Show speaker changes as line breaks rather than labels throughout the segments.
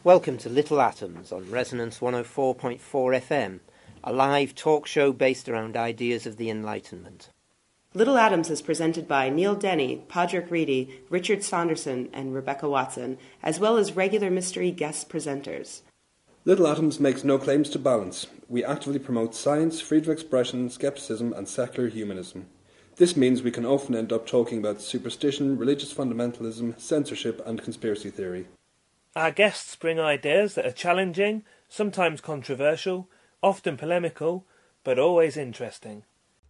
Welcome to Little Atoms on Resonance 104.4 FM, a live talk show based around ideas of the Enlightenment.
Little Atoms is presented by Neil Denny, Padraig Reedy, Richard Saunderson, and Rebecca Watson, as well as regular mystery guest presenters.
Little Atoms makes no claims to balance. We actively promote science, freedom of expression, skepticism, and secular humanism. This means we can often end up talking about superstition, religious fundamentalism, censorship, and conspiracy theory.
Our guests bring ideas that are challenging, sometimes controversial, often polemical, but always interesting.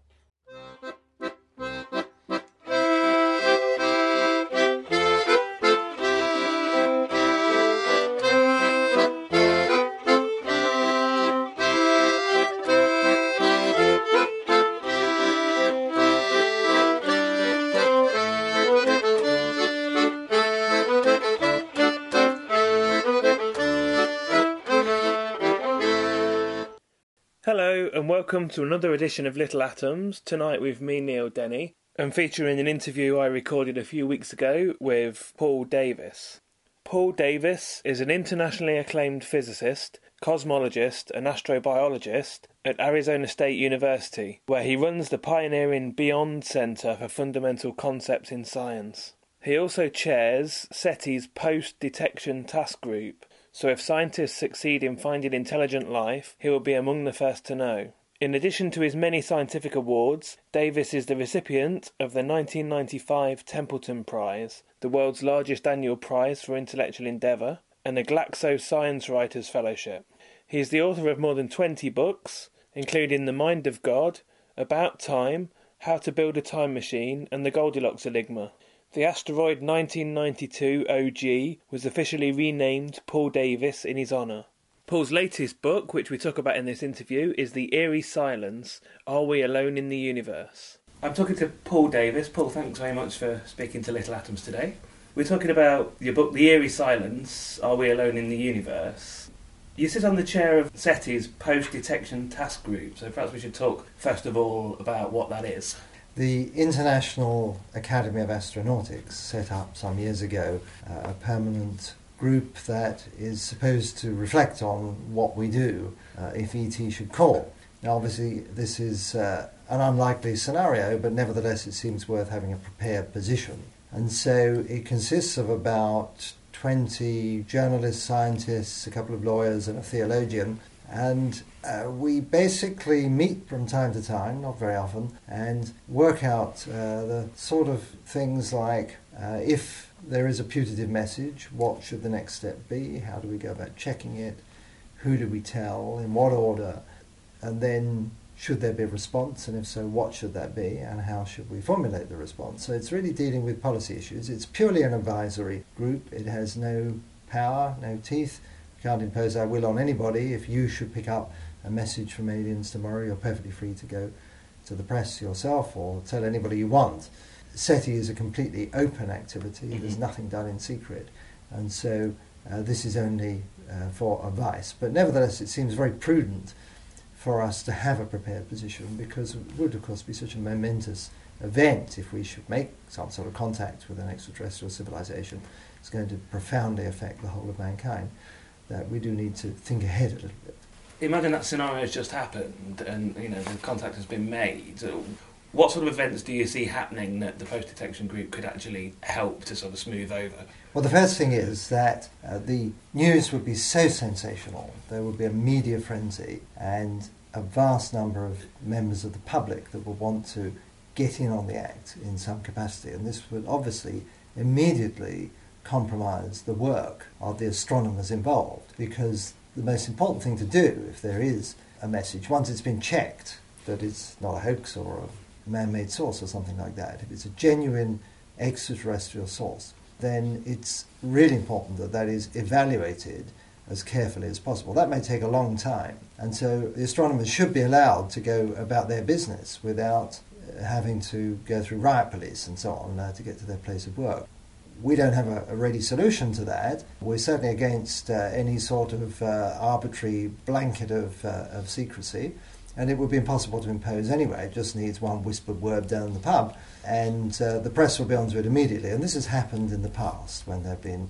Hello and welcome to another edition of Little Atoms, tonight with me, Neil Denny, and featuring an interview I recorded a few weeks ago with Paul Davies. Paul Davies is an internationally acclaimed physicist, cosmologist and astrobiologist at Arizona State University, where he runs the pioneering Beyond Center for Fundamental Concepts in Science. He also chairs SETI's Post-Detection Task Group, so if scientists succeed in finding intelligent life, he will be among the first to know. In addition to his many scientific awards, Davies is the recipient of the 1995 Templeton Prize, the world's largest annual prize for intellectual endeavour, and the Glaxo Science Writers Fellowship. He is the author of more than 20 books, including The Mind of God, About Time, How to Build a Time Machine, and The Goldilocks Enigma. The asteroid 1992 OG was officially renamed Paul Davies in his honour. Paul's latest book, which we talk about in this interview, is The Eerie Silence, Are We Alone in the Universe? I'm talking to Paul Davies. Paul, thanks very much for speaking to Little Atoms today. We're talking about your book, The Eerie Silence, Are We Alone in the Universe? You sit on the chair of SETI's Post-Detection Task Group, so perhaps we should talk first of all about what that is.
The International Academy of Astronautics set up some years ago a permanent group that is supposed to reflect on what we do if ET should call. Now obviously this is an unlikely scenario, but nevertheless it seems worth having a prepared position. And so it consists of about 20 journalists, scientists, a couple of lawyers and a theologian, and we basically meet from time to time, not very often, and work out the sort of things like if there is a putative message, what should the next step be, how do we go about checking it, who do we tell, in what order, and then should there be a response, and if so, what should that be, and how should we formulate the response. So it's really dealing with policy issues. It's purely an advisory group. It has no power, no teeth. Can't impose our will on anybody. If you should pick up a message from aliens tomorrow, you're perfectly free to go to the press yourself or tell anybody you want. SETI is a completely open activity. There's nothing done in secret. And so this is only for advice. But nevertheless, it seems very prudent for us to have a prepared position, because it would, of course, be such a momentous event if we should make some sort of contact with an extraterrestrial civilization. It's going to profoundly affect the whole of mankind, that we do need to think ahead a little bit.
Imagine that scenario has just happened and the contact has been made. What sort of events do you see happening that the post-detection group could actually help to sort of smooth over?
Well, the first thing is that the news would be so sensational, there would be a media frenzy and a vast number of members of the public that would want to get in on the act in some capacity, and this would obviously immediately compromise the work of the astronomers involved, because the most important thing to do, if there is a message, once it's been checked that it's not a hoax or a man-made source or something like that, if it's a genuine extraterrestrial source, then it's really important that that is evaluated as carefully as possible. That may take a long time, and so the astronomers should be allowed to go about their business without having to go through riot police and so on to get to their place of work. We don't have a ready solution to that. We're certainly against any sort of arbitrary blanket of secrecy, and it would be impossible to impose anyway. It just needs one whispered word down the pub, and the press will be onto it immediately. And this has happened in the past when there have been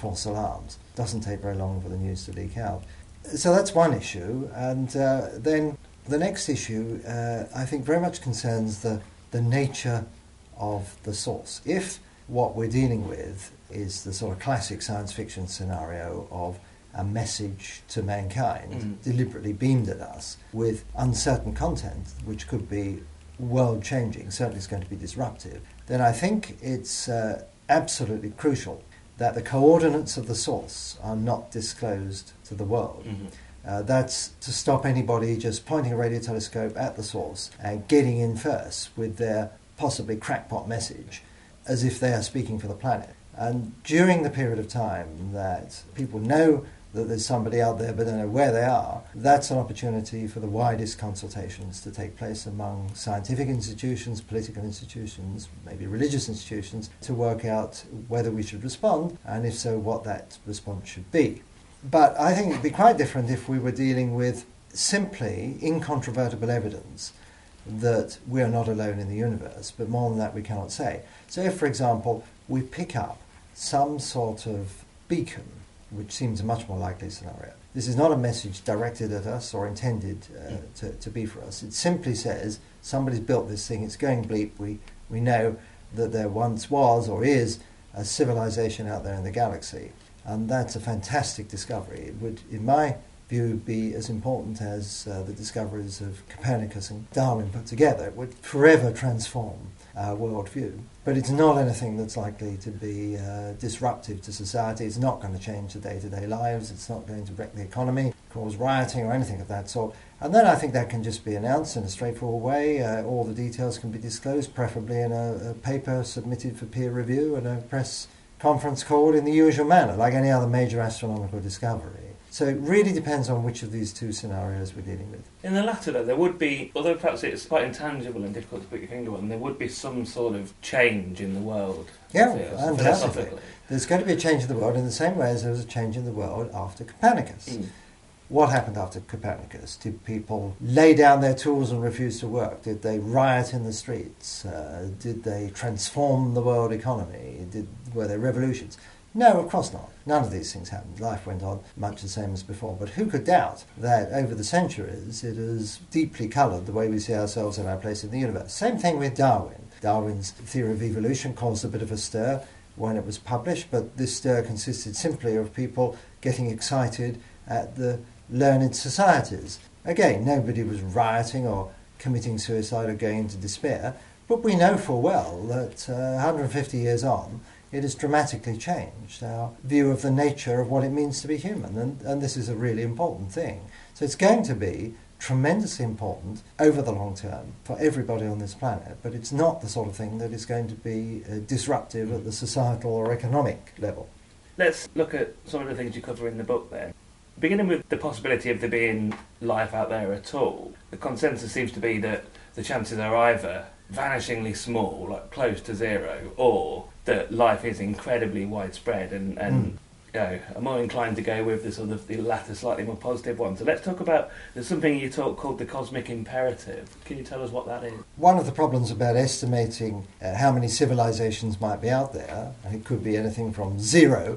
false alarms. It doesn't take very long for the news to leak out. So that's one issue. And then the next issue, I think, very much concerns the nature of the source. If what we're dealing with is the sort of classic science fiction scenario of a message to mankind deliberately beamed at us with uncertain content, which could be world-changing, certainly it's going to be disruptive, then I think it's absolutely crucial that the coordinates of the source are not disclosed to the world. That's to stop anybody just pointing a radio telescope at the source and getting in first with their possibly crackpot message as if they are speaking for the planet. And during the period of time that people know that there's somebody out there but don't know where they are, that's an opportunity for the widest consultations to take place among scientific institutions, political institutions, maybe religious institutions, to work out whether we should respond, and if so, what that response should be. But I think it would be quite different if we were dealing with simply incontrovertible evidence that we are not alone in the universe, but more than that we cannot say. So if, for example, we pick up some sort of beacon, which seems a much more likely scenario. This is not a message directed at us or intended to be for us. It simply says, somebody's built this thing, it's going bleep, we know that there once was or is a civilization out there in the galaxy. And that's a fantastic discovery. It would, in my view, be as important as the discoveries of Copernicus and Darwin put together. It would forever transform our worldview. But it's not anything that's likely to be disruptive to society. It's not going to change the day-to-day lives. It's not going to wreck the economy, cause rioting or anything of that sort. And then I think that can just be announced in a straightforward way. All the details can be disclosed, preferably in a paper submitted for peer review and a press conference called in the usual manner, like any other major astronomical discovery. So it really depends on which of these two scenarios we're dealing with.
In the latter, though, there would be, although perhaps it's quite intangible and difficult to put your finger on, there would be some sort of change in the world.
Yeah, philosophically. There's going to be a change in the world in the same way as there was a change in the world after Copernicus. What happened after Copernicus? Did people lay down their tools and refuse to work? Did they riot in the streets? Did they transform the world economy? Were there revolutions? No, of course not. None of these things happened. Life went on much the same as before. But who could doubt that over the centuries it has deeply coloured the way we see ourselves and our place in the universe? Same thing with Darwin. Darwin's theory of evolution caused a bit of a stir when it was published, but this stir consisted simply of people getting excited at the learned societies. Again, nobody was rioting or committing suicide or going into despair, but we know full well that 150 years on, it has dramatically changed our view of the nature of what it means to be human, and this is a really important thing. So it's going to be tremendously important over the long term for everybody on this planet, but it's not the sort of thing that is going to be disruptive at the societal or economic level.
Let's look at some of the things you cover in the book then. Beginning with the possibility of there being life out there at all, the consensus seems to be that the chances are either vanishingly small, like close to zero, or that life is incredibly widespread, and you know, I'm more inclined to go with the sort of the latter, slightly more positive one. So let's talk about, there's something you talk called the cosmic imperative. Can you tell us what that is?
One of the problems about estimating how many civilizations might be out there, and it could be anything from zero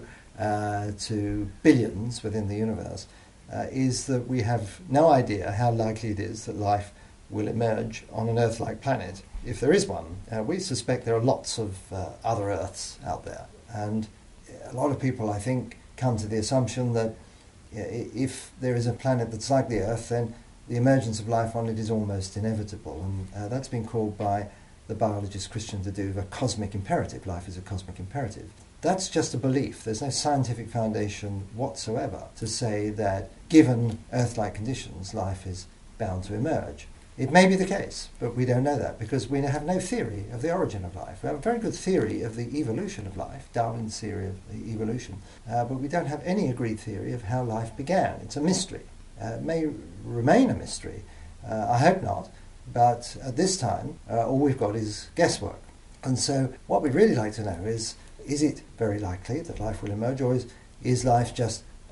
to billions within the universe, is that we have no idea how likely it is that life will emerge on an Earth-like planet. If there is one, we suspect there are lots of other Earths out there. And a lot of people, I think, come to the assumption that if there is a planet that's like the Earth, then the emergence of life on it is almost inevitable. And that's been called by the biologist Christian de Duve a cosmic imperative. Life is a cosmic imperative. That's just a belief. There's no scientific foundation whatsoever to say that, given Earth-like conditions, life is bound to emerge. It may be the case, but we don't know that because we have no theory of the origin of life. We have a very good theory of the evolution of life, Darwin's theory of the evolution, but we don't have any agreed theory of how life began. It's a mystery. It may remain a mystery. I hope not, but at this time, all we've got is guesswork. And so what we'd really like to know is it very likely that life will emerge, or is life just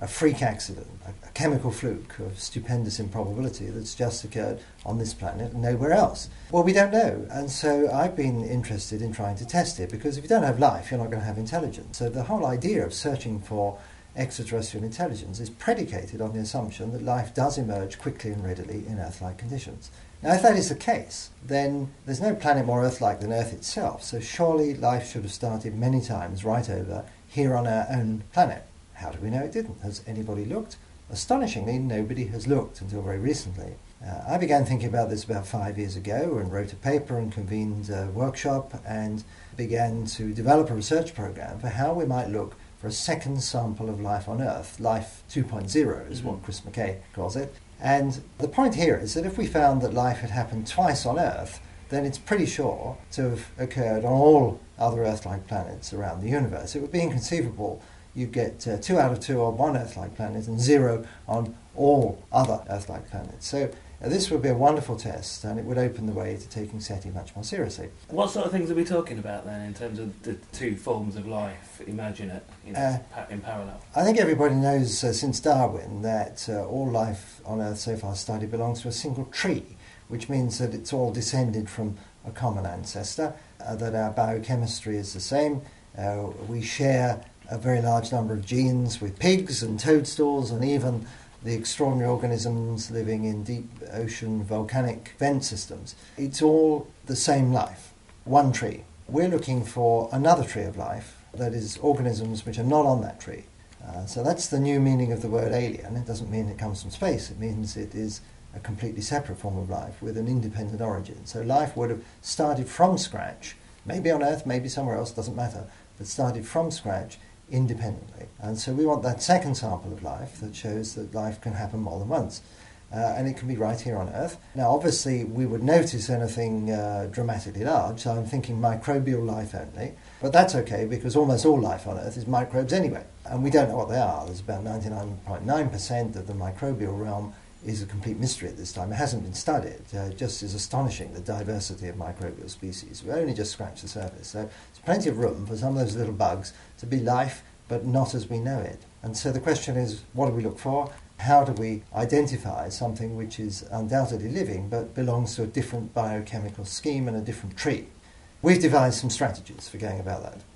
a freak accident, a chemical fluke of stupendous improbability that's just occurred on this planet and nowhere else? Well, we don't know, and so I've been interested in trying to test it, because if you don't have life, you're not going to have intelligence. So the whole idea of searching for extraterrestrial intelligence is predicated on the assumption that life does emerge quickly and readily in Earth-like conditions. Now, if that is the case, then there's no planet more Earth-like than Earth itself, so surely life should have started many times right over here on our own planet. How do we know it didn't? Has anybody looked? Astonishingly, nobody has looked until very recently. I began thinking about this about 5 years ago and wrote a paper and convened a workshop and began to develop a research program for how we might look for a second sample of life on Earth. Life 2.0 is what Chris McKay calls it. And the point here is that if we found that life had happened twice on Earth, then it's pretty sure to have occurred on all other Earth-like planets around the universe. It would be inconceivable you'd get 2 out of 2 on one Earth-like planet and 0 on all other Earth-like planets. So this would be a wonderful test, and it would open the way to taking SETI much more seriously.
What sort of things are we talking about then in terms of the two forms of life? Imagine it in parallel.
I think everybody knows since Darwin that all life on Earth so far studied belongs to a single tree, which means that it's all descended from a common ancestor, that our biochemistry is the same. We share a very large number of genes with pigs and toadstools and even the extraordinary organisms living in deep ocean volcanic vent systems. It's all the same life, one tree. We're looking for another tree of life, that is organisms which are not on that tree. So that's the new meaning of the word alien. It doesn't mean it comes from space, it means it is a completely separate form of life with an independent origin. So life would have started from scratch, maybe on Earth, maybe somewhere else, doesn't matter, but started from scratch independently. And so we want that second sample of life that shows that life can happen more than once. And it can be right here on Earth. Now, obviously, we would notice anything dramatically large, so I'm thinking microbial life only. But that's okay, because almost all life on Earth is microbes anyway. And we don't know what they are. There's about 99.9% of the microbial realm is a complete mystery at this time. It hasn't been studied. It just is astonishing, the diversity of microbial species. We've only just scratched the surface. So there's plenty of room for some of those little bugs to be life, but not as we know it. And so the question is, what do we look for? How do we identify something which is undoubtedly living, but belongs to a different biochemical scheme and a different tree? We've devised some strategies for going about that.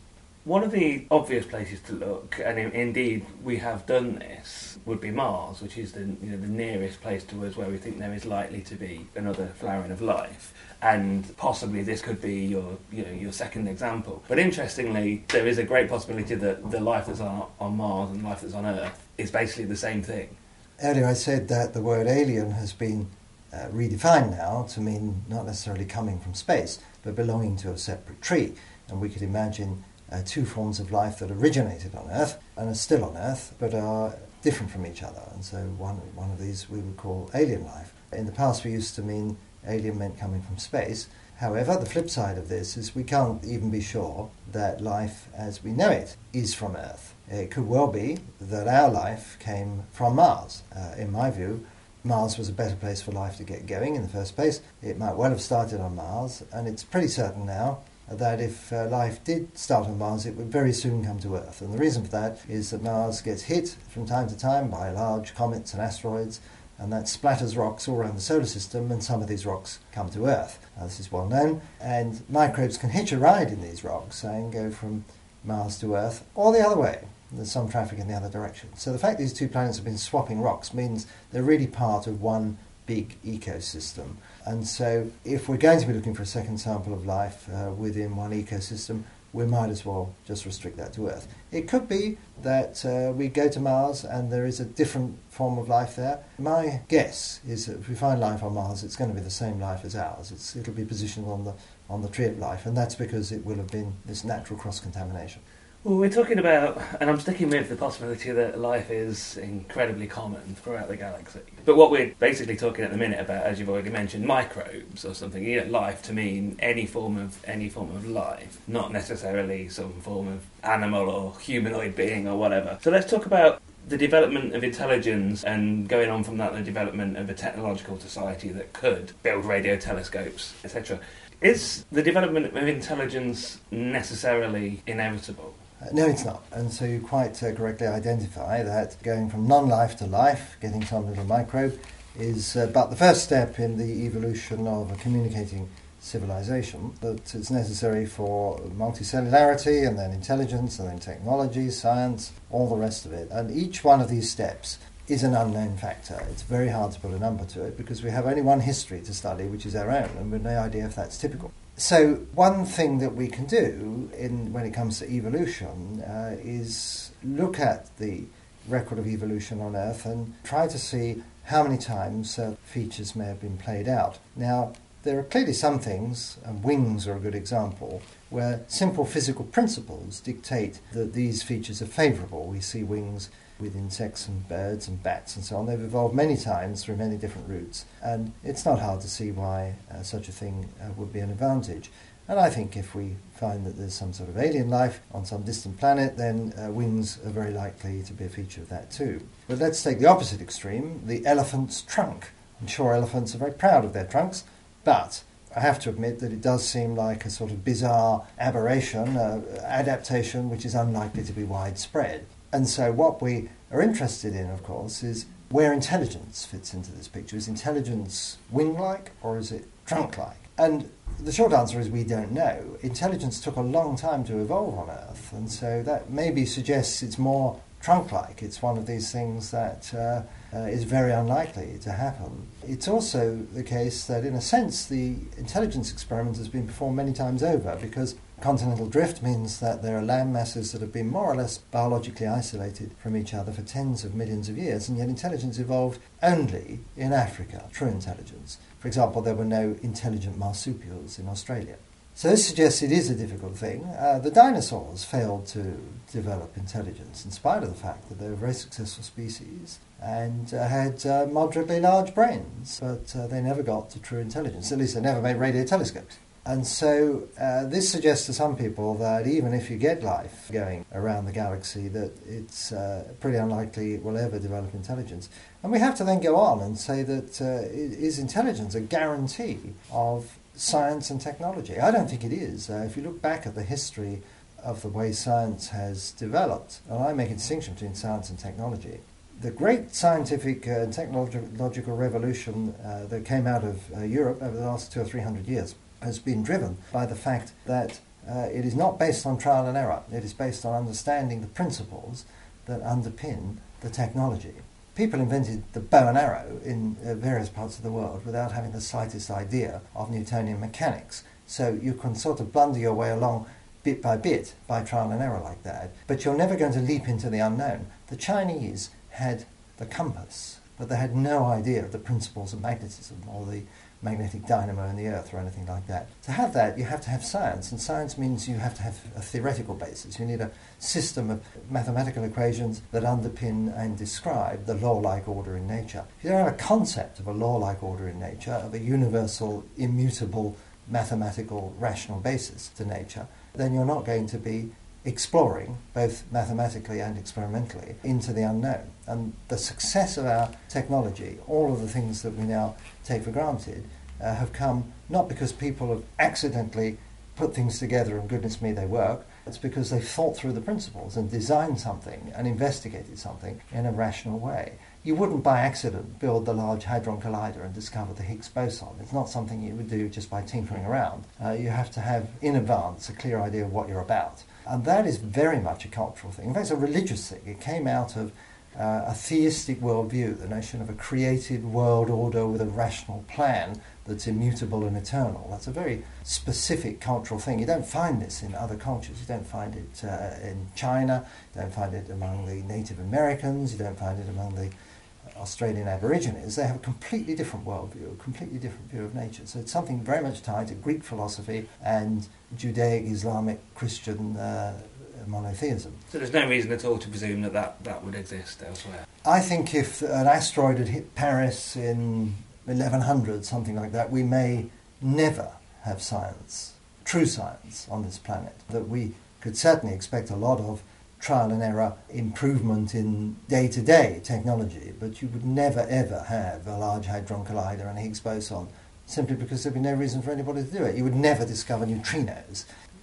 One of the obvious places to look, and indeed we have done this, would be Mars, which is the nearest place to us where we think there is likely to be another flowering of life. And possibly this could be your second example. But interestingly, there is a great possibility that the life that's on Mars and life that's on Earth is basically the same thing.
Earlier I said that the word alien has been redefined now to mean not necessarily coming from space, but belonging to a separate tree. And we could imagine two forms of life that originated on Earth and are still on Earth, but are different from each other. And so one of these we would call alien life. In the past we used to mean alien meant coming from space. However, the flip side of this is we can't even be sure that life as we know it is from Earth. It could well be that our life came from Mars. In my view, Mars was a better place for life to get going in the first place. It might well have started on Mars, and it's pretty certain now that if life did start on Mars, it would very soon come to Earth. And the reason for that is that Mars gets hit from time to time by large comets and asteroids, and that splatters rocks all around the solar system, and some of these rocks come to Earth. Now, this is well known, and microbes can hitch a ride in these rocks and go from Mars to Earth, or the other way. There's some traffic in the other direction. So the fact these two planets have been swapping rocks means they're really part of one big ecosystem. And so if we're going to be looking for a second sample of life within one ecosystem, we might as well just restrict that to Earth. It could be that we go to Mars and there is a different form of life there. My guess is that if we find life on Mars, it's going to be the same life as ours. It'll be positioned on the tree of life, and that's because it will have been this natural cross-contamination.
Well, we're talking about, and I'm sticking with the possibility that life is incredibly common throughout the galaxy. But what we're basically talking at the minute about, as you've already mentioned, microbes or something. Life to mean any form of life, not necessarily some form of animal or humanoid being or whatever. So let's talk about the development of intelligence, and going on from that, the development of a technological society that could build radio telescopes, etc. Is the development of intelligence necessarily inevitable?
No, it's not. And so you quite correctly identify that going from non-life to life, getting some little microbe, is but the first step in the evolution of a communicating civilization, that it's necessary for multicellularity and then intelligence and then technology, science, all the rest of it. And each one of these steps is an unknown factor. It's very hard to put a number to it because we have only one history to study, which is our own, and we've no idea if that's typical. So one thing that we can do when it comes to evolution is look at the record of evolution on Earth and try to see how many times features may have been played out. Now, there are clearly some things, and wings are a good example, where simple physical principles dictate that these features are favourable. We see wings with insects and birds and bats and so on. They've evolved many times through many different routes, and it's not hard to see why such a thing would be an advantage. And I think if we find that there's some sort of alien life on some distant planet, then wings are very likely to be a feature of that too. But let's take the opposite extreme, the elephant's trunk. I'm sure elephants are very proud of their trunks, but I have to admit that it does seem like a sort of bizarre aberration, adaptation which is unlikely to be widespread. And so what we are interested in, of course, is where intelligence fits into this picture. Is intelligence wing-like or is it trunk-like? And the short answer is we don't know. Intelligence took a long time to evolve on Earth, and so that maybe suggests it's more trunk-like. It's one of these things that is very unlikely to happen. It's also the case that, in a sense, the intelligence experiment has been performed many times over, because continental drift means that there are land masses that have been more or less biologically isolated from each other for tens of millions of years, and yet intelligence evolved only in Africa, true intelligence. For example, there were no intelligent marsupials in Australia. So this suggests it is a difficult thing. The dinosaurs failed to develop intelligence in spite of the fact that they were very successful species and had moderately large brains, but they never got to true intelligence. At least they never made radio telescopes. And so this suggests to some people that even if you get life going around the galaxy, that it's pretty unlikely it will ever develop intelligence. And we have to then go on and say that is intelligence a guarantee of science and technology? I don't think it is. If you look back at the history of the way science has developed, and I make a distinction between science and technology, the great scientific and technological revolution that came out of Europe over the last 200 or 300 years has been driven by the fact that it is not based on trial and error. It is based on understanding the principles that underpin the technology. People invented the bow and arrow in various parts of the world without having the slightest idea of Newtonian mechanics. So you can sort of blunder your way along bit by trial and error like that, but you're never going to leap into the unknown. The Chinese had the compass, but they had no idea of the principles of magnetism or the magnetic dynamo in the earth or anything like that. To have that, you have to have science, and science means you have to have a theoretical basis. You need a system of mathematical equations that underpin and describe the law-like order in nature. If you don't have a concept of a law-like order in nature, of a universal, immutable, mathematical, rational basis to nature, then you're not going to be exploring, both mathematically and experimentally, into the unknown. And the success of our technology, all of the things that we now take for granted, have come not because people have accidentally put things together and goodness me they work. It's because they've thought through the principles and designed something and investigated something in a rational way. You wouldn't by accident build the Large Hadron Collider and discover the Higgs boson. It's not something you would do just by tinkering around. You have to have in advance a clear idea of what you're about. And that is very much a cultural thing. In fact, it's a religious thing. It came out of a theistic worldview, the notion of a created world order with a rational plan that's immutable and eternal. That's a very specific cultural thing. You don't find this in other cultures. You don't find it in China. You don't find it among the Native Americans. You don't find it among the Australian Aborigines. They have a completely different worldview, a completely different view of nature. So it's something very much tied to Greek philosophy and Judaic, Islamic, Christian monotheism.
So there's no reason at all to presume that would exist elsewhere?
I think if an asteroid had hit Paris in 1100, something like that, we may never have science, true science, on this planet. That we could certainly expect a lot of trial and error improvement in day-to-day technology, but you would never ever have a Large Hadron Collider and a Higgs boson, simply because there'd be no reason for anybody to do it. You would never discover neutrinos.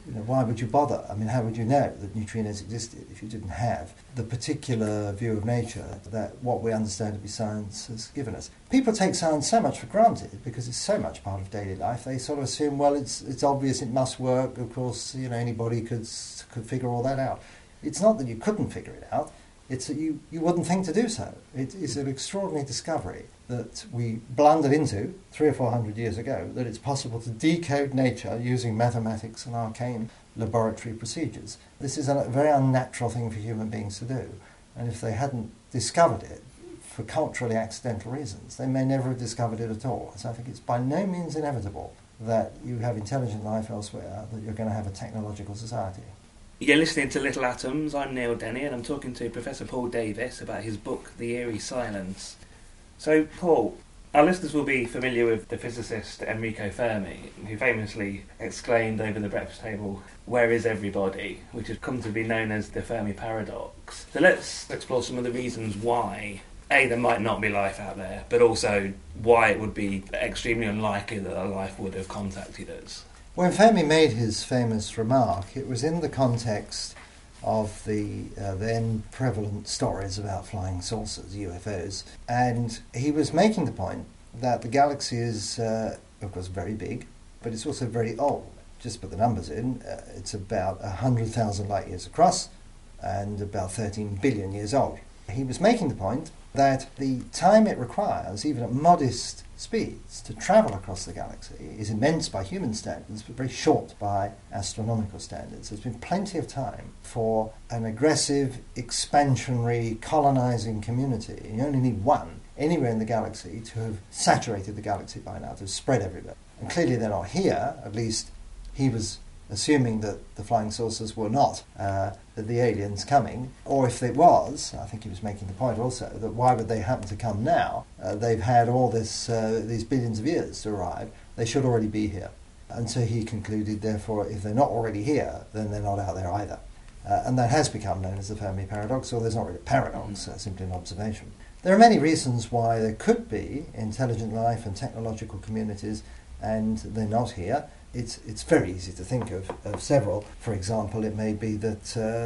why would you bother? I mean, how would you know that neutrinos existed if you didn't have the particular view of nature that what we understand to be science has given us? People take science so much for granted because it's so much part of daily life. They sort of assume, well, it's obvious, it must work. Of course, anybody could figure all that out. It's not that you couldn't figure it out. It's that you wouldn't think to do so. It is an extraordinary discovery that we blundered into 300 or 400 years ago, that it's possible to decode nature using mathematics and arcane laboratory procedures. This is a very unnatural thing for human beings to do. And if they hadn't discovered it for culturally accidental reasons, they may never have discovered it at all. So I think it's by no means inevitable that you have intelligent life elsewhere, that you're going to have a technological society.
You're listening to Little Atoms. I'm Neil Denny, and I'm talking to Professor Paul Davies about his book, The Eerie Silence. So, Paul, our listeners will be familiar with the physicist Enrico Fermi, who famously exclaimed over the breakfast table, "Where is everybody?" which has come to be known as the Fermi paradox. So let's explore some of the reasons why, A, there might not be life out there, but also why it would be extremely unlikely that a life would have contacted us.
When Fermi made his famous remark, it was in the context of the then prevalent stories about flying saucers, UFOs, and he was making the point that the galaxy is, of course, very big, but it's also very old. Just put the numbers in, it's about 100,000 light years across and about 13 billion years old. He was making the point that the time it requires, even at modest speeds, to travel across the galaxy is immense by human standards, but very short by astronomical standards. There's been plenty of time for an aggressive, expansionary, colonizing community. You only need one anywhere in the galaxy to have saturated the galaxy by now, to have spread everywhere. And clearly they're not here, at least he was assuming that the flying saucers were not the aliens coming, or if it was, I think he was making the point also, that why would they happen to come now? They've had all these billions of years to arrive, they should already be here. And so he concluded, therefore, if they're not already here, then they're not out there either. And that has become known as the Fermi paradox, or there's not really a paradox, simply an observation. There are many reasons why there could be intelligent life and technological communities, and they're not here. It's very easy to think of several. For example, it may be that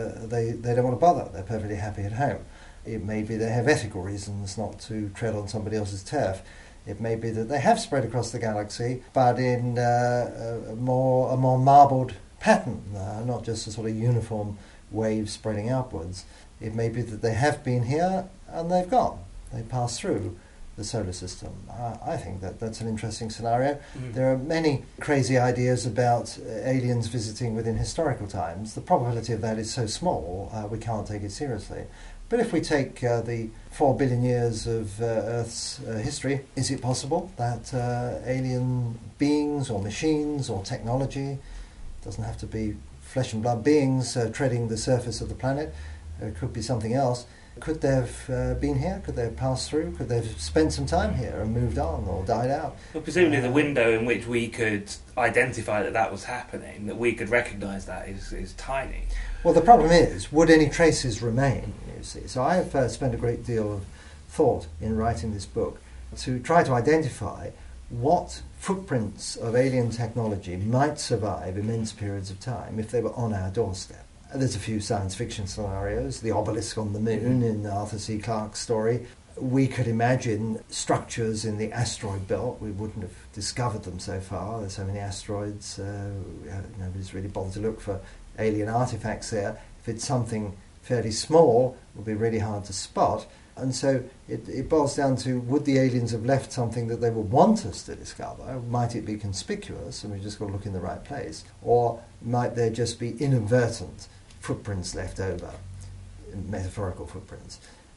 they don't want to bother. They're perfectly happy at home. It may be they have ethical reasons not to tread on somebody else's turf. It may be that they have spread across the galaxy, but in a more marbled pattern, not just a sort of uniform wave spreading outwards. It may be that they have been here and they've gone. They passed through the solar system. I think that's an interesting scenario. There are many crazy ideas about aliens visiting within historical times. The probability of that is so small, we can't take it seriously. But if we take the 4 billion years of Earth's history, is it possible that alien beings or machines or technology, doesn't have to be flesh and blood beings treading the surface of the planet, it could be something else, could they have been here? Could they have passed through? Could they have spent some time here and moved on or died out?
Well, presumably the window in which we could identify that was happening, that we could recognise that is tiny.
Well, the problem is, would any traces remain, you see? So I have spent a great deal of thought in writing this book to try to identify what footprints of alien technology might survive immense periods of time if they were on our doorstep. There's a few science fiction scenarios, the obelisk on the moon in Arthur C. Clarke's story. We could imagine structures in the asteroid belt. We wouldn't have discovered them so far. There's so many asteroids. Nobody's really bothered to look for alien artifacts there. If it's something fairly small, it will be really hard to spot. And so it boils down to, would the aliens have left something that they would want us to discover? Might it be conspicuous and we've just got to look in the right place? Or might there just be inadvertent footprints left over, metaphorical footprints?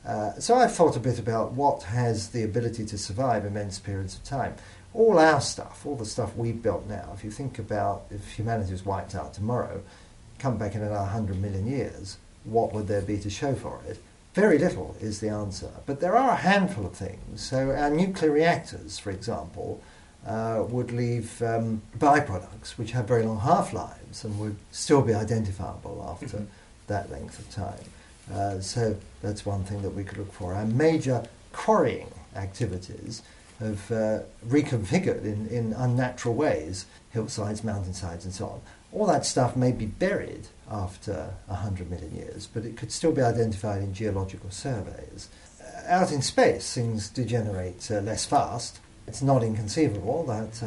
So I've thought a bit about what has the ability to survive immense periods of time. All our stuff, all the stuff we've built now, if you think about if humanity was wiped out tomorrow, come back in another 100 million years, what would there be to show for it? Very little is the answer, but there are a handful of things. So our nuclear reactors, for example, would leave byproducts which have very long half-lives and would still be identifiable after that length of time. So that's one thing that we could look for. Our major quarrying activities have reconfigured in unnatural ways hillsides, mountainsides and so on. All that stuff may be buried after 100 million years, but it could still be identified in geological surveys. Out in space, things degenerate less fast. It's not inconceivable that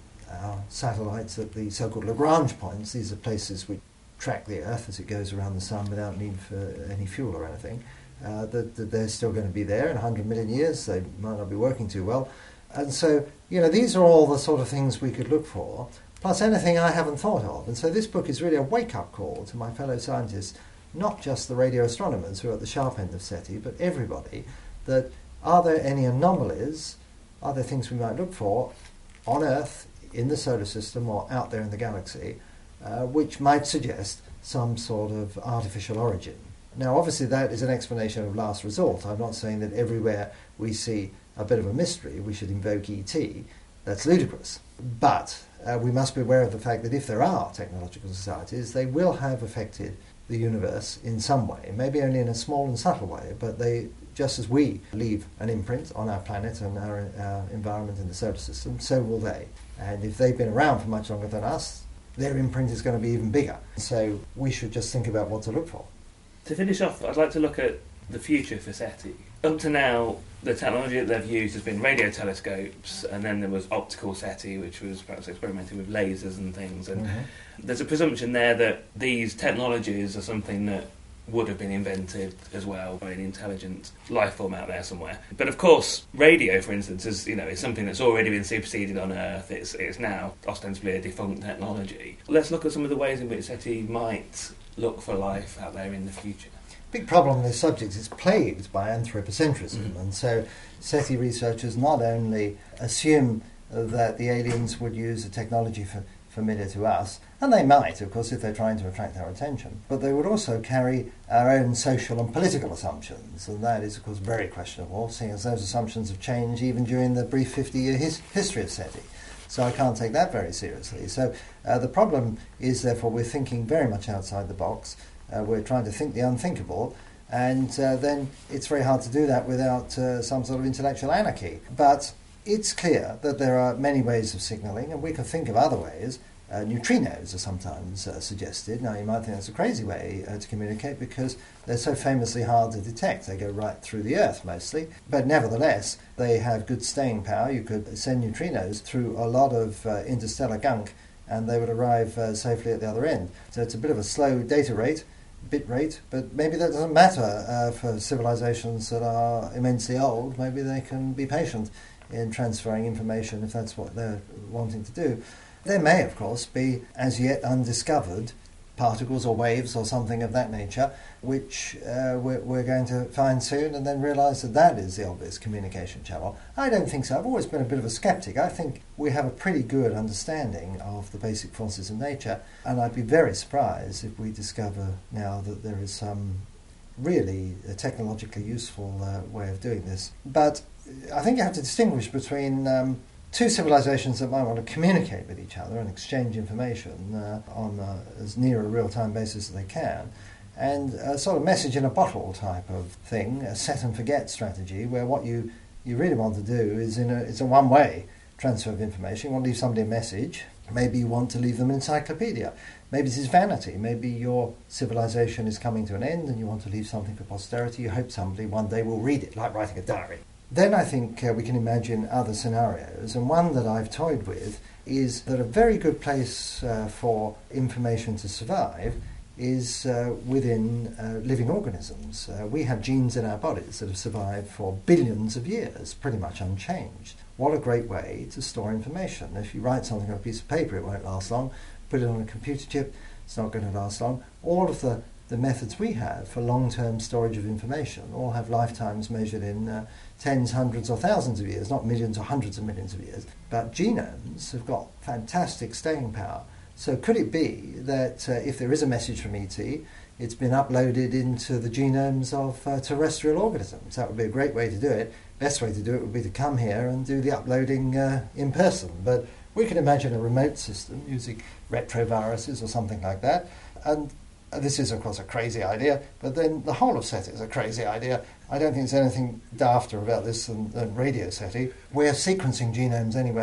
our satellites at the so-called Lagrange points, these are places which track the Earth as it goes around the Sun without need for any fuel or anything, that they're still going to be there in 100 million years. They might not be working too well. And so, these are all the sort of things we could look for, plus anything I haven't thought of. And so this book is really a wake-up call to my fellow scientists, not just the radio astronomers who are at the sharp end of SETI, but everybody, that are there any anomalies, are there things we might look for on Earth, in the solar system, or out there in the galaxy, which might suggest some sort of artificial origin. Now, obviously, that is an explanation of last resort. I'm not saying that everywhere we see a bit of a mystery we should invoke ET. That's ludicrous. But we must be aware of the fact that if there are technological societies, they will have affected the universe in some way, maybe only in a small and subtle way, but they, just as we leave an imprint on our planet and our environment in the solar system, so will they. And if they've been around for much longer than us, their imprint is going to be even bigger. So we should just think about what to look for.
To finish off, I'd like to look at the future for SETI. Up to now, the technology that they've used has been radio telescopes, and then there was optical SETI, which was perhaps experimenting with lasers and things. And there's a presumption there that these technologies are something that would have been invented as well by an intelligent life form out there somewhere. But of course, radio, for instance, is something that's already been superseded on Earth. It's now ostensibly a defunct technology. Let's look at some of the ways in which SETI might look for life out there in the future.
Big problem with this subject is plagued by anthropocentrism, and so SETI researchers not only assume that the aliens would use a technology familiar to us, and they might, of course, if they're trying to attract our attention, but they would also carry our own social and political assumptions, and that is, of course, very questionable, seeing as those assumptions have changed even during the brief 50-year history of SETI. So I can't take that very seriously. So the problem is, therefore, we're thinking very much outside the box. We're trying to think the unthinkable, and then it's very hard to do that without some sort of intellectual anarchy. But it's clear that there are many ways of signalling, and we can think of other ways. Neutrinos are sometimes suggested. Now, you might think that's a crazy way to communicate because they're so famously hard to detect. They go right through the Earth, mostly. But nevertheless, they have good staying power. You could send neutrinos through a lot of interstellar gunk, and they would arrive safely at the other end. So it's a bit of a slow data rate, bit rate, but maybe that doesn't matter for civilizations that are immensely old. Maybe they can be patient in transferring information if that's what they're wanting to do. There may, of course, be as yet undiscovered particles or waves or something of that nature, which we're going to find soon and then realise that that is the obvious communication channel. I don't think so. I've always been a bit of a sceptic. I think we have a pretty good understanding of the basic forces of nature, and I'd be very surprised if we discover now that there is some really technologically useful way of doing this. But I think you have to distinguish between two civilizations that might want to communicate with each other and exchange information on as near a real-time basis as they can, and a sort of message in a bottle type of thing, a set and forget strategy, where what you really want to do is it's a one-way transfer of information. You want to leave somebody a message. Maybe you want to leave them an encyclopedia. Maybe this is vanity. Maybe your civilization is coming to an end and you want to leave something for posterity. You hope somebody one day will read it, like writing a diary. Then I think we can imagine other scenarios, and one that I've toyed with is that a very good place for information to survive is within living organisms. We have genes in our bodies that have survived for billions of years, pretty much unchanged. What a great way to store information. If you write something on a piece of paper, it won't last long. Put it on a computer chip, it's not going to last long. All of the methods we have for long-term storage of information all have lifetimes measured in tens, hundreds or thousands of years, not millions or hundreds of millions of years. But genomes have got fantastic staying power. So could it be that if there is a message from ET, it's been uploaded into the genomes of terrestrial organisms? That would be a great way to do it. Best way to do it would be to come here and do the uploading in person. But we can imagine a remote system using retroviruses or something like that. And this is, of course, a crazy idea, but then the whole of SETI is a crazy idea. I don't think there's anything dafter about this than radio SETI. We're sequencing genomes anyway.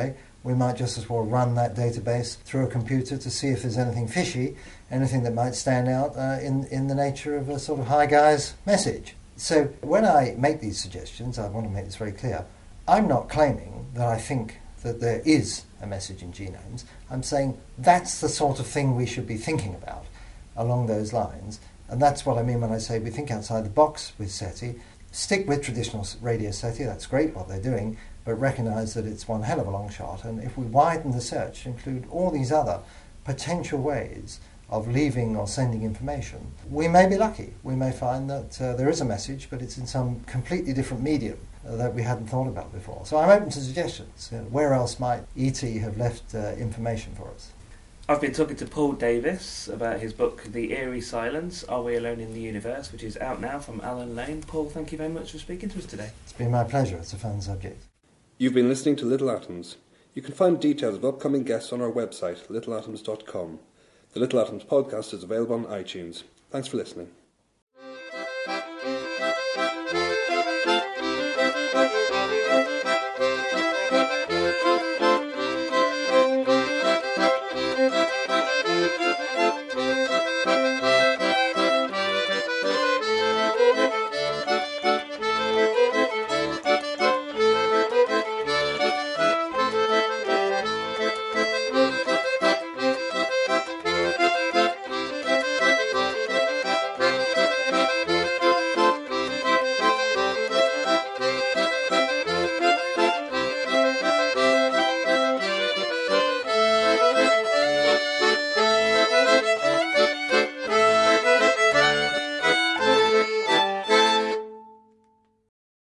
we might just as well run that database through a computer to see if there's anything fishy, anything that might stand out in the nature of a sort of hi guys message. So when I make these suggestions, I want to make this very clear, I'm not claiming that I think that there is a message in genomes. I'm saying that's the sort of thing we should be thinking about along those lines. And that's what I mean when I say we think outside the box with SETI. Stick with traditional radio SETI, that's great what they're doing, but recognise that it's one hell of a long shot. And if we widen the search to include all these other potential ways of leaving or sending information, we may be lucky. We may find that there is a message, but it's in some completely different medium that we hadn't thought about before. So I'm open to suggestions. Where else might ET have left information for us?
I've been talking to Paul Davis about his book, The Eerie Silence, Are We Alone in the Universe, which is out now from Allen Lane. Paul, thank you very much for speaking to us today.
It's been my pleasure. It's a fun subject.
You've been listening to Little Atoms. You can find details of upcoming guests on our website, littleatoms.com. The Little Atoms podcast is available on iTunes. Thanks for listening.